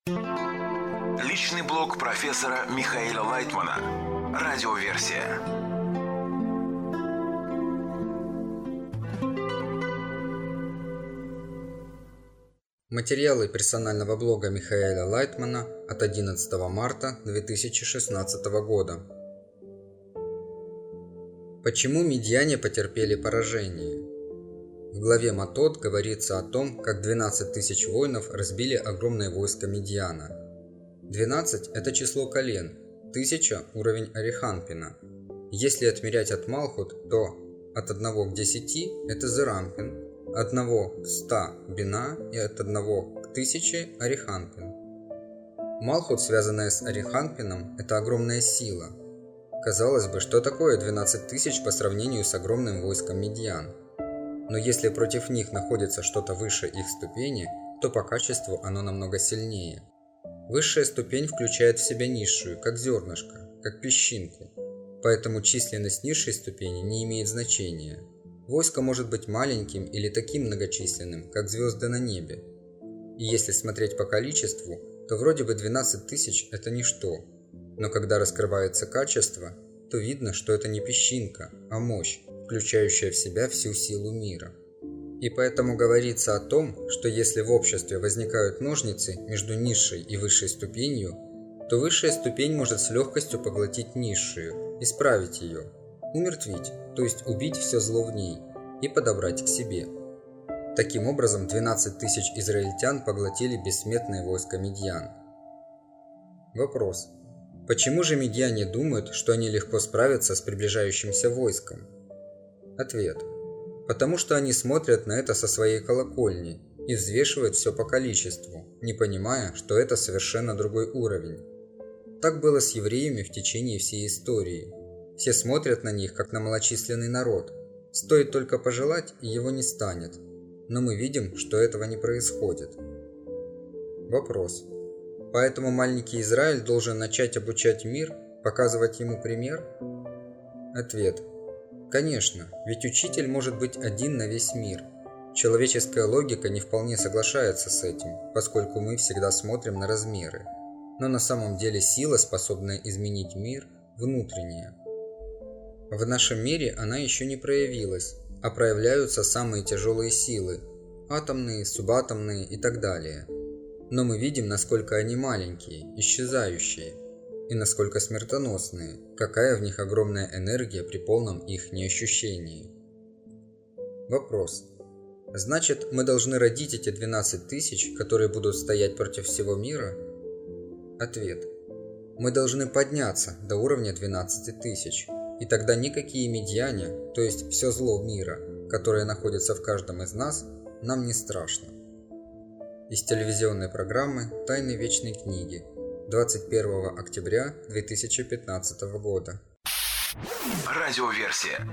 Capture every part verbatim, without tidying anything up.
Личный блог профессора Михаила Лайтмана. Радиоверсия. Материалы персонального блога Михаила Лайтмана от одиннадцатого марта две тысячи шестнадцатого года. Почему медьяне потерпели поражение? В главе Матод говорится о том, как двенадцать тысяч воинов разбили огромное войско Медьяна. двенадцать – это число колен, тысяча – уровень Ариханпина. Если отмерять от Малхут, то от одного к десяти – это Зерампин, от одного к ста – Бина и от одного к тысяче – Ариханпин. Малхут, связанная с Ариханпином, это огромная сила. Казалось бы, что такое двенадцать тысяч по сравнению с огромным войском Медьян? Но если против них находится что-то выше их ступени, то по качеству оно намного сильнее. Высшая ступень включает в себя низшую, как зернышко, как песчинку. Поэтому численность низшей ступени не имеет значения. Войско может быть маленьким или таким многочисленным, как звезды на небе. И если смотреть по количеству, то вроде бы двенадцать тысяч – это ничто. Но когда раскрывается качество, то видно, что это не песчинка, а мощь, включающая в себя всю силу мира. И поэтому говорится о том, что если в обществе возникают ножницы между низшей и высшей ступенью, то высшая ступень может с легкостью поглотить низшую, исправить ее, умертвить, то есть убить все зло в ней и подобрать к себе. Таким образом, двенадцать тысяч израильтян поглотили бессмертное войско Медьян. Вопрос. Почему же медьяне думают, что они легко справятся с приближающимся войском? Ответ. Потому что они смотрят на это со своей колокольни и взвешивают все по количеству, не понимая, что это совершенно другой уровень. Так было с евреями в течение всей истории. Все смотрят на них, как на малочисленный народ. Стоит только пожелать, и его не станет. Но мы видим, что этого не происходит. Вопрос. Поэтому маленький Израиль должен начать обучать мир, показывать ему пример? Ответ. Конечно, ведь учитель может быть один на весь мир. Человеческая логика не вполне соглашается с этим, поскольку мы всегда смотрим на размеры. Но на самом деле сила, способная изменить мир, внутренняя. В нашем мире она еще не проявилась, а проявляются самые тяжелые силы – атомные, субатомные и так далее. Но мы видим, насколько они маленькие, исчезающие, и насколько смертоносные, какая в них огромная энергия при полном их неощущении. Вопрос. Значит, мы должны родить эти двенадцать тысяч, которые будут стоять против всего мира? Ответ. Мы должны подняться до уровня двенадцати тысяч, и тогда никакие медьяне, то есть все зло мира, которое находится в каждом из нас, нам не страшно. Из телевизионной программы «Тайны вечной книги» двадцать первого октября две тысячи пятнадцатого года. Радиоверсия.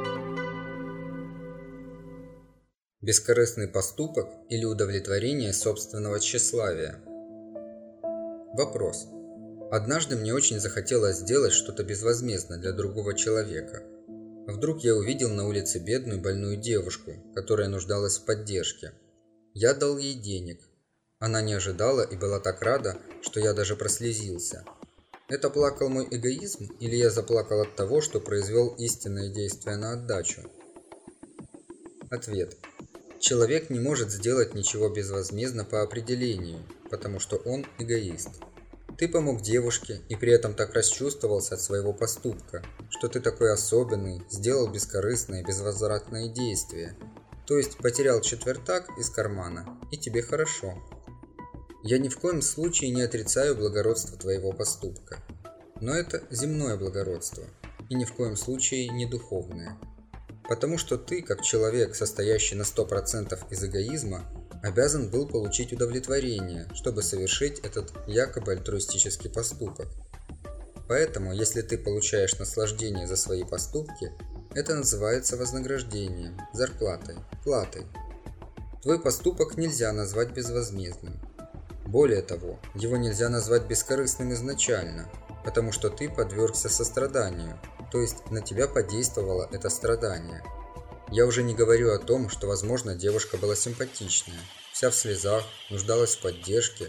Бескорыстный поступок или удовлетворение собственного тщеславия? Вопрос. Однажды мне очень захотелось сделать что-то безвозмездно для другого человека. Вдруг я увидел на улице бедную больную девушку, которая нуждалась в поддержке. Я дал ей денег. Она не ожидала и была так рада, что я даже прослезился. Это плакал мой эгоизм, или я заплакал от того, что произвел истинное действие на отдачу? Ответ. Человек не может сделать ничего безвозмездно по определению, потому что он эгоист. Ты помог девушке и при этом так расчувствовался от своего поступка, что ты такой особенный, сделал бескорыстное, безвозвратное действие. То есть потерял четвертак из кармана, и тебе хорошо. Я ни в коем случае не отрицаю благородство твоего поступка. Но это земное благородство, и ни в коем случае не духовное. Потому что ты, как человек, состоящий на сто процентов из эгоизма, обязан был получить удовлетворение, чтобы совершить этот якобы альтруистический поступок. Поэтому, если ты получаешь наслаждение за свои поступки, это называется вознаграждением, зарплатой, платой. Твой поступок нельзя назвать безвозмездным. Более того, его нельзя назвать бескорыстным изначально, потому что ты подвергся состраданию, то есть на тебя подействовало это страдание. Я уже не говорю о том, что, возможно, девушка была симпатичная, вся в слезах, нуждалась в поддержке,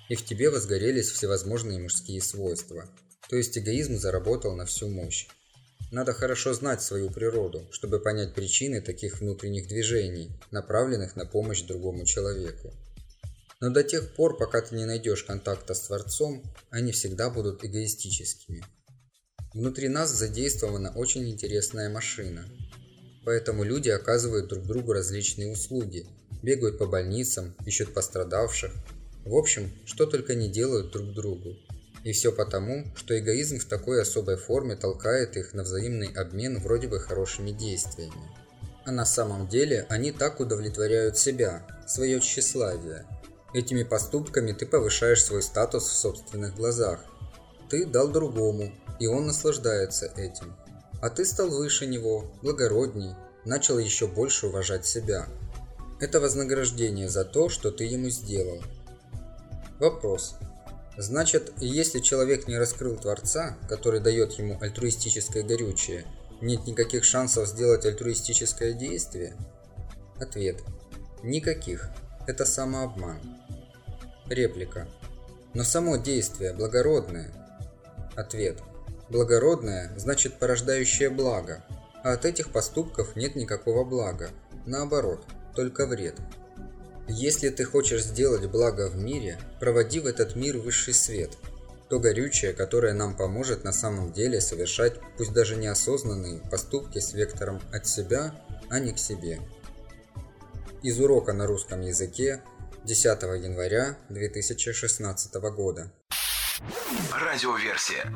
и в тебе возгорелись всевозможные мужские свойства. То есть эгоизм заработал на всю мощь. Надо хорошо знать свою природу, чтобы понять причины таких внутренних движений, направленных на помощь другому человеку. Но до тех пор, пока ты не найдешь контакта с Творцом, они всегда будут эгоистическими. Внутри нас задействована очень интересная машина. Поэтому люди оказывают друг другу различные услуги, бегают по больницам, ищут пострадавших. В общем, что только не делают друг другу. И все потому, что эгоизм в такой особой форме толкает их на взаимный обмен вроде бы хорошими действиями. А на самом деле они так удовлетворяют себя, свое тщеславие. Этими поступками ты повышаешь свой статус в собственных глазах. Ты дал другому, и он наслаждается этим. А ты стал выше него, благородней, начал еще больше уважать себя. Это вознаграждение за то, что ты ему сделал. Вопрос. Значит, если человек не раскрыл Творца, который дает ему альтруистическое горючее, нет никаких шансов сделать альтруистическое действие? Ответ. Никаких. Это самообман. Реплика. Но само действие благородное. Ответ. Благородное значит порождающее благо, а от этих поступков нет никакого блага. Наоборот, только вред. Если ты хочешь сделать благо в мире, проводи в этот мир высший свет, то горючее, которое нам поможет на самом деле совершать, пусть даже неосознанные, поступки с вектором от себя, а не к себе. Из урока на русском языке десятого января две тысячи шестнадцатого года. Радиоверсия.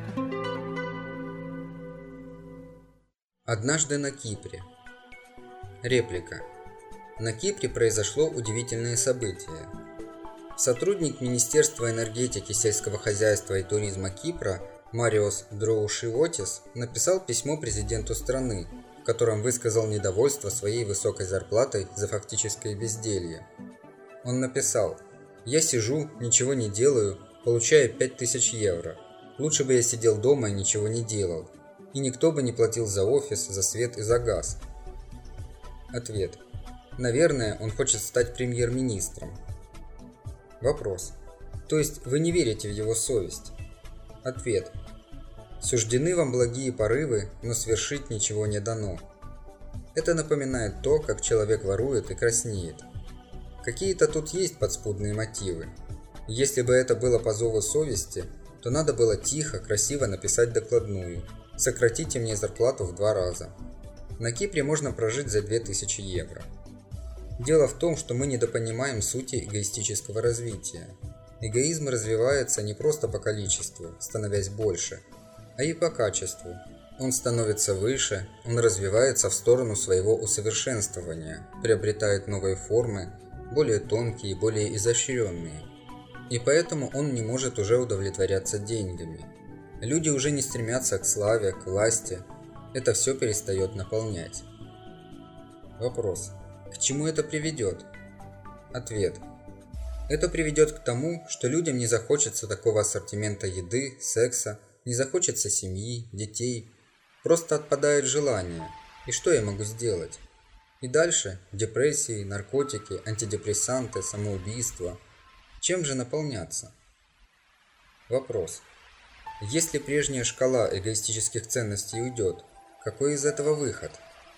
Однажды на Кипре. Реплика. На Кипре произошло удивительное событие. Сотрудник Министерства энергетики, сельского хозяйства и туризма Кипра Мариос Дроушиотис написал письмо президенту страны, в котором высказал недовольство своей высокой зарплатой за фактическое безделье. Он написал: «Я сижу, ничего не делаю, получаю пять тысяч евро. Лучше бы я сидел дома и ничего не делал. И никто бы не платил за офис, за свет и за газ». Ответ. Наверное, он хочет стать премьер-министром. Вопрос. То есть вы не верите в его совесть? Ответ. Суждены вам благие порывы, но свершить ничего не дано. Это напоминает то, как человек ворует и краснеет. Какие-то тут есть подспудные мотивы. Если бы это было по зову совести, то надо было тихо, красиво написать докладную: «Сократите мне зарплату в два раза». На Кипре можно прожить за две тысячи евро. Дело в том, что мы недопонимаем сути эгоистического развития. Эгоизм развивается не просто по количеству, становясь больше, а и по качеству. Он становится выше, он развивается в сторону своего усовершенствования, приобретает новые формы, более тонкие, более изощренные. И поэтому он не может уже удовлетворяться деньгами. Люди уже не стремятся к славе, к власти. Это все перестает наполнять. Вопрос. К чему это приведет? Ответ. Это приведет к тому, что людям не захочется такого ассортимента еды, секса, не захочется семьи, детей. Просто отпадает желание. И что я могу сделать? И дальше депрессии, наркотики, антидепрессанты, самоубийство. Чем же наполняться? Вопрос. Если прежняя шкала эгоистических ценностей уйдет, какой из этого выход?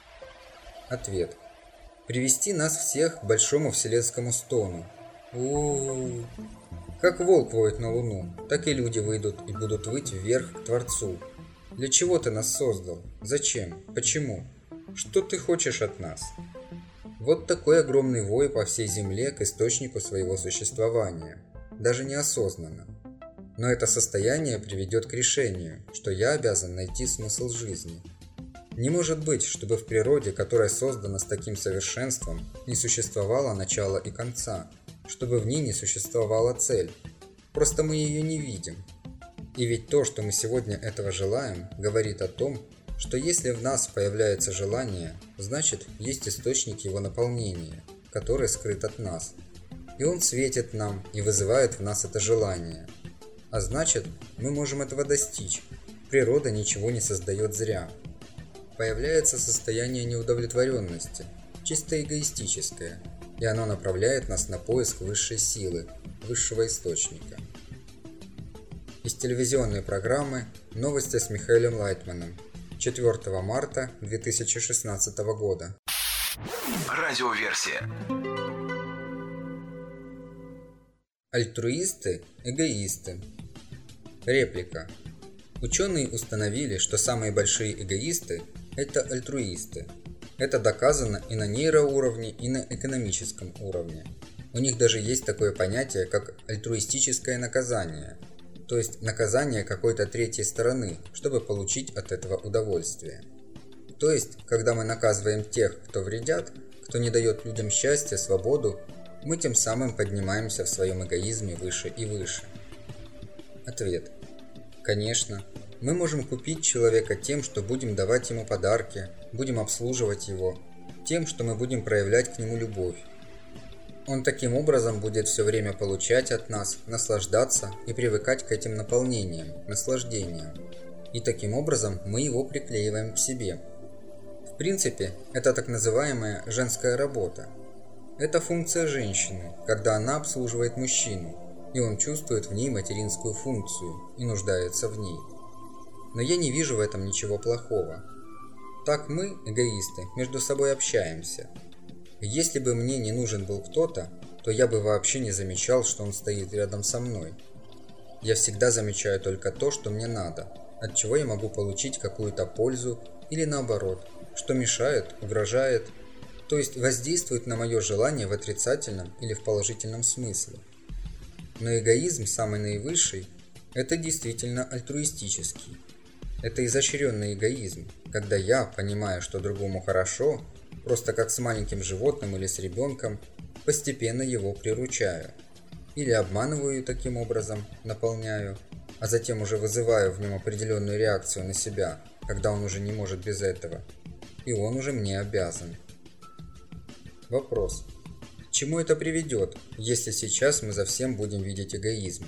Ответ. Привести нас всех к большому вселенскому стону. У-у-у. Как волк воет на луну, так и люди выйдут и будут выть вверх к Творцу. Для чего ты нас создал? Зачем? Почему? Что ты хочешь от нас? Вот такой огромный вой по всей земле к источнику своего существования, даже неосознанно. Но это состояние приведет к решению, что я обязан найти смысл жизни. Не может быть, чтобы в природе, которая создана с таким совершенством, не существовало начала и конца, чтобы в ней не существовала цель. Просто мы ее не видим. И ведь то, что мы сегодня этого желаем, говорит о том, что если в нас появляется желание, значит, есть источник его наполнения, который скрыт от нас. И он светит нам и вызывает в нас это желание. А значит, мы можем этого достичь. Природа ничего не создает зря. Появляется состояние неудовлетворенности, чисто эгоистическое, и оно направляет нас на поиск высшей силы, высшего источника. телевизионной программы «Новости с Михаилом Лайтманом» четвёртого марта две тысячи шестнадцатого года. Радиоверсия. Альтруисты – эгоисты. Реплика. Ученые установили, что самые большие эгоисты – это альтруисты. Это доказано и на нейроуровне, и на экономическом уровне. У них даже есть такое понятие, как альтруистическое наказание, то есть наказание какой-то третьей стороны, чтобы получить от этого удовольствие. То есть, когда мы наказываем тех, кто вредят, кто не дает людям счастья, свободу, мы тем самым поднимаемся в своем эгоизме выше и выше. Ответ. Конечно, мы можем купить человека тем, что будем давать ему подарки, будем обслуживать его, тем, что мы будем проявлять к нему любовь. Он таким образом будет все время получать от нас, наслаждаться и привыкать к этим наполнениям, наслаждениям. И таким образом мы его приклеиваем к себе. В принципе, это так называемая женская работа. Это функция женщины, когда она обслуживает мужчину, и он чувствует в ней материнскую функцию и нуждается в ней. Но я не вижу в этом ничего плохого. Так мы, эгоисты, между собой общаемся. Если бы мне не нужен был кто-то, то я бы вообще не замечал, что он стоит рядом со мной. Я всегда замечаю только то, что мне надо, от чего я могу получить какую-то пользу или наоборот, что мешает, угрожает, то есть воздействует на мое желание в отрицательном или в положительном смысле. Но эгоизм, самый наивысший, это действительно альтруистический. Это изощренный эгоизм, когда я, понимая, что другому хорошо, просто как с маленьким животным или с ребенком, постепенно его приручаю. Или обманываю таким образом, наполняю, а затем уже вызываю в нем определенную реакцию на себя, когда он уже не может без этого. И он уже мне обязан. Вопрос. К чему это приведет, если сейчас мы за всем будем видеть эгоизм?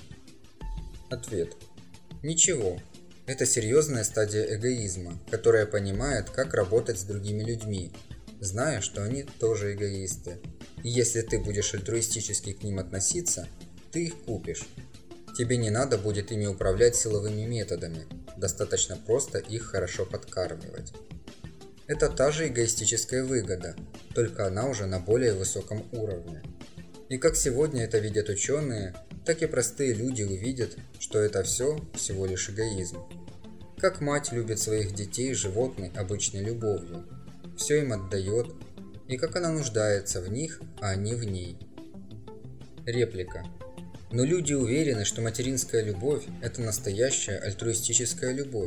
Ответ. Ничего. Это серьезная стадия эгоизма, которая понимает, как работать с другими людьми, зная, что они тоже эгоисты. И если ты будешь альтруистически к ним относиться, ты их купишь. Тебе не надо будет ими управлять силовыми методами, достаточно просто их хорошо подкармливать. Это та же эгоистическая выгода, только она уже на более высоком уровне. И как сегодня это видят ученые, так и простые люди увидят, что это все всего лишь эгоизм. Как мать любит своих детей животной обычной любовью, все им отдает, и как она нуждается в них, а они в ней. Реплика. Но люди уверены, что материнская любовь – это настоящая альтруистическая любовь.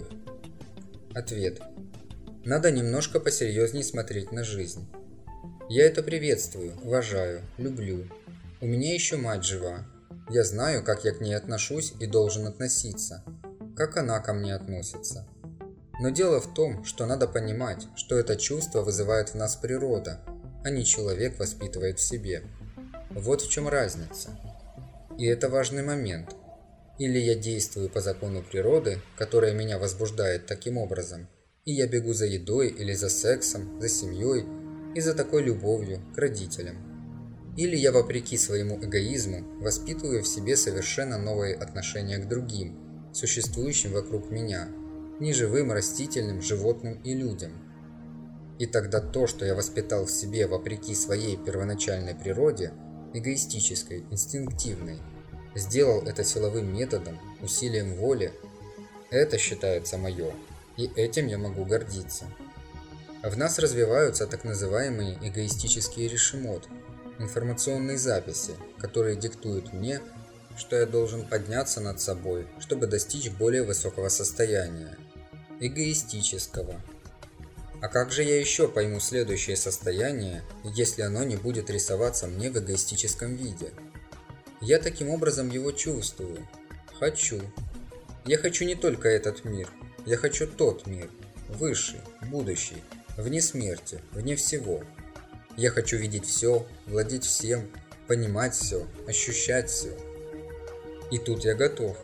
Ответ. Надо немножко посерьезнее смотреть на жизнь. Я это приветствую, уважаю, люблю. У меня еще мать жива. Я знаю, как я к ней отношусь и должен относиться, как она ко мне относится. Но дело в том, что надо понимать, что это чувство вызывает в нас природа, а не человек воспитывает в себе. Вот в чем разница. И это важный момент. Или я действую по закону природы, которая меня возбуждает таким образом, и я бегу за едой или за сексом, за семьей и за такой любовью к родителям. Или я вопреки своему эгоизму воспитываю в себе совершенно новые отношения к другим, существующим вокруг меня, неживым, растительным, животным и людям. И тогда то, что я воспитал в себе вопреки своей первоначальной природе, эгоистической, инстинктивной, сделал это силовым методом, усилием воли, это считается мое, и этим я могу гордиться. А в нас развиваются так называемые эгоистические решимот, информационные записи, которые диктуют мне, что я должен подняться над собой, чтобы достичь более высокого состояния, эгоистического. А как же я еще пойму следующее состояние, если оно не будет рисоваться мне в эгоистическом виде? Я таким образом его чувствую. Хочу. Я хочу не только этот мир, я хочу тот мир, высший, будущий, вне смерти, вне всего. Я хочу видеть все, владеть всем, понимать все, ощущать все. И тут я готов.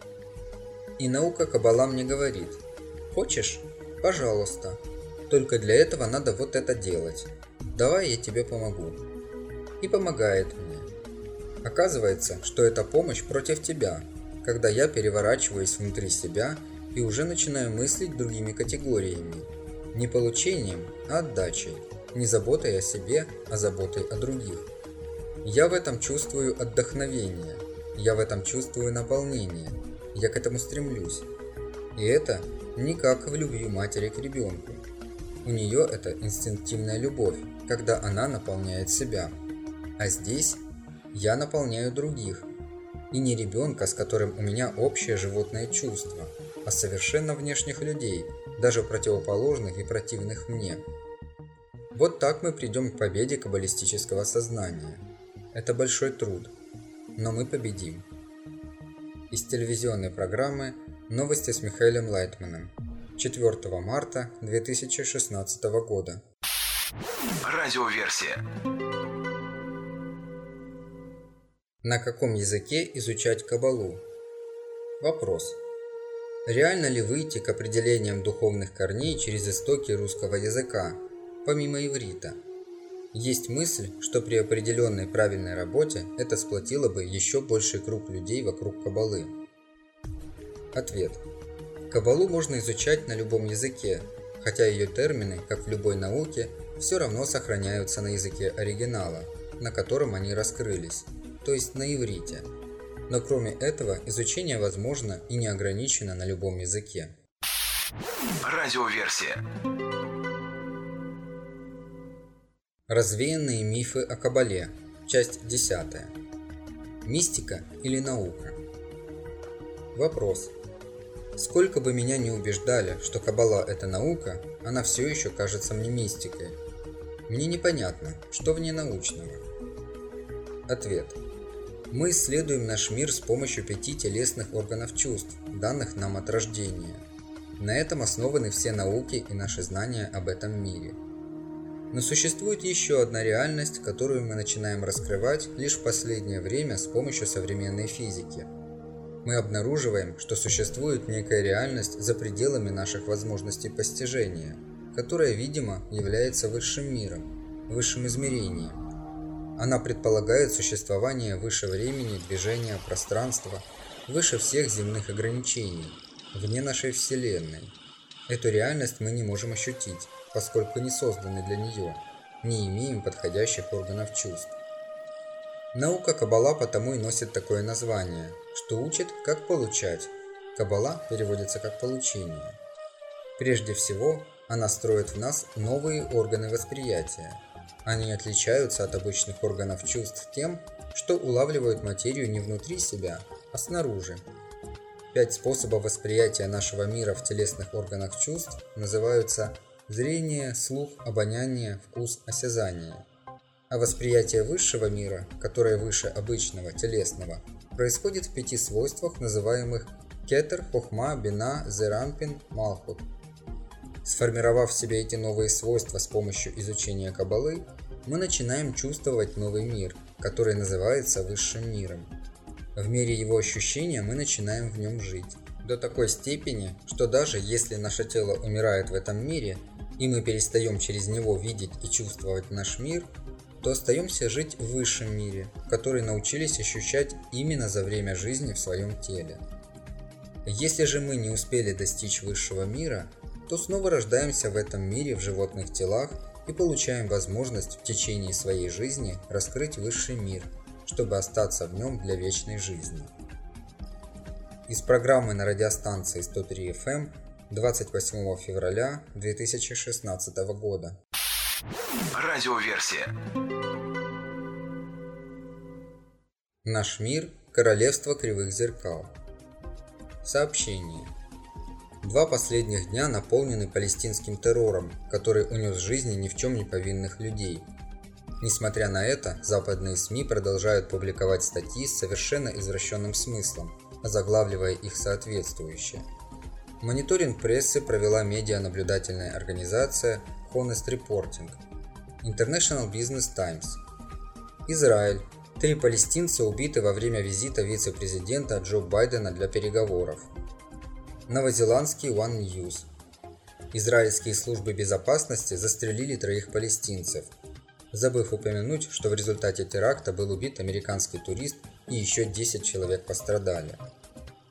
И наука Каббала мне говорит: хочешь? Пожалуйста. Только для этого надо вот это делать. Давай я тебе помогу. И помогает мне. Оказывается, что это помощь против тебя. когда я переворачиваюсь внутри себя и уже начинаю мыслить другими категориями. Не получением, а отдачей. Не заботой о себе, а заботой о других. Я в этом чувствую отдохновение. Я в этом чувствую наполнение. Я к этому стремлюсь. И это не как в любви матери к ребенку. У нее это инстинктивная любовь, когда она наполняет себя. А здесь я наполняю других. И не ребенка, с которым у меня общее животное чувство, а совершенно внешних людей, даже противоположных и противных мне. Вот так мы придем к победе каббалистического сознания. Это большой труд, но мы победим. Из телевизионной программы «Новости с Михаилом Лайтманом» четвёртого марта две тысячи шестнадцатого года. Радиоверсия. На каком языке изучать каббалу? Вопрос. Реально ли выйти к определениям духовных корней через истоки русского языка, помимо иврита? Есть мысль, что при определенной правильной работе это сплотило бы еще больший круг людей вокруг каббалы. Ответ. Каббалу можно изучать на любом языке, хотя ее термины, как в любой науке, все равно сохраняются на языке оригинала, на котором они раскрылись, то есть на иврите. Но кроме этого, изучение возможно и не ограничено на любом языке. Радиоверсия. Развеянные мифы о каббале. Часть десятая. Мистика или наука? Вопрос. Сколько бы меня ни убеждали, что каббала – это наука, она все еще кажется мне мистикой. Мне непонятно, что в ней научного. Ответ. Мы исследуем наш мир с помощью пяти телесных органов чувств, данных нам от рождения. На этом основаны все науки и наши знания об этом мире. Но существует еще одна реальность, которую мы начинаем раскрывать лишь в последнее время с помощью современной физики. Мы обнаруживаем, что существует некая реальность за пределами наших возможностей постижения, которая, видимо, является высшим миром, высшим измерением. Она предполагает существование выше времени, движения, пространства, выше всех земных ограничений, вне нашей Вселенной. Эту реальность мы не можем ощутить, поскольку не созданы для нее, не имеем подходящих органов чувств. Наука каббала потому и носит такое название, что учит, как получать. Каббала переводится как получение. Прежде всего, она строит в нас новые органы восприятия. Они отличаются от обычных органов чувств тем, что улавливают материю не внутри себя, а снаружи. Пять способов восприятия нашего мира в телесных органах чувств называются зрение, слух, обоняние, вкус, осязание. А восприятие высшего мира, которое выше обычного, телесного, происходит в пяти свойствах, называемых кетер, хохма, бина, зеранпин, малхут. Сформировав в себе эти новые свойства с помощью изучения каббалы, мы начинаем чувствовать новый мир, который называется высшим миром. В мере его ощущения мы начинаем в нем жить. До такой степени, что даже если наше тело умирает в этом мире, и мы перестаем через него видеть и чувствовать наш мир, то остаемся жить в высшем мире, который научились ощущать именно за время жизни в своем теле. Если же мы не успели достичь высшего мира, то снова рождаемся в этом мире в животных телах и получаем возможность в течение своей жизни раскрыть высший мир, чтобы остаться в нем для вечной жизни. Из программы на радиостанции сто три эф эм двадцать восьмого февраля две тысячи шестнадцатого года. Радиоверсия. Наш мир – королевство кривых зеркал. Сообщение. Два последних дня наполнены палестинским террором, который унес жизни ни в чем не повинных людей. Несмотря на это, западные СМИ продолжают публиковать статьи с совершенно извращенным смыслом, озаглавливая их соответствующе. Мониторинг прессы провела медианаблюдательная организация Honest Reporting, International Business Times. Израиль. Три палестинца убиты во время визита вице-президента Джо Байдена для переговоров. Новозеландский One News. Израильские службы безопасности застрелили троих палестинцев, забыв упомянуть, что в результате теракта был убит американский турист и еще десять человек пострадали.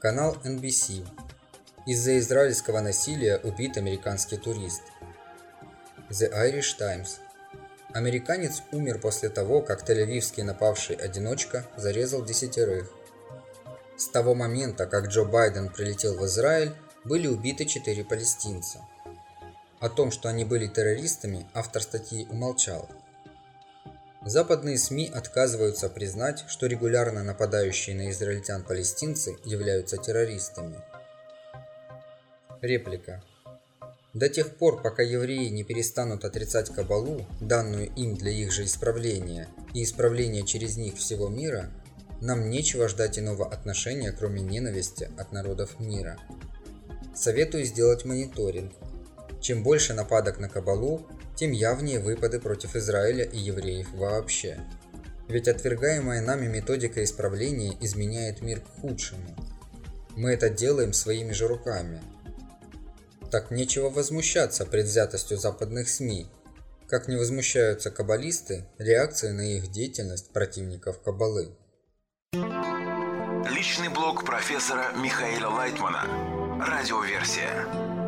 Канал эн би си. Из-за израильского насилия убит американский турист. The Irish Times. Американец умер после того, как тель-авивский напавший одиночка зарезал десятерых. С того момента, как Джо Байден прилетел в Израиль, были убиты четыре палестинца. О том, что они были террористами, автор статьи умолчал. Западные СМИ отказываются признать, что регулярно нападающие на израильтян палестинцы являются террористами. Реплика. До тех пор, пока евреи не перестанут отрицать Кабалу, данную им для их же исправления, и исправления через них всего мира, нам нечего ждать иного отношения, кроме ненависти от народов мира. Советую сделать мониторинг. Чем больше нападок на Кабалу, тем явнее выпады против Израиля и евреев вообще. Ведь отвергаемая нами методика исправления изменяет мир к худшему. Мы это делаем своими же руками. Так нечего возмущаться предвзятостью западных СМИ, как не возмущаются каббалисты реакцией на их деятельность противников Каббалы. Личный блог профессора Михаила Лайтмана. Радиоверсия.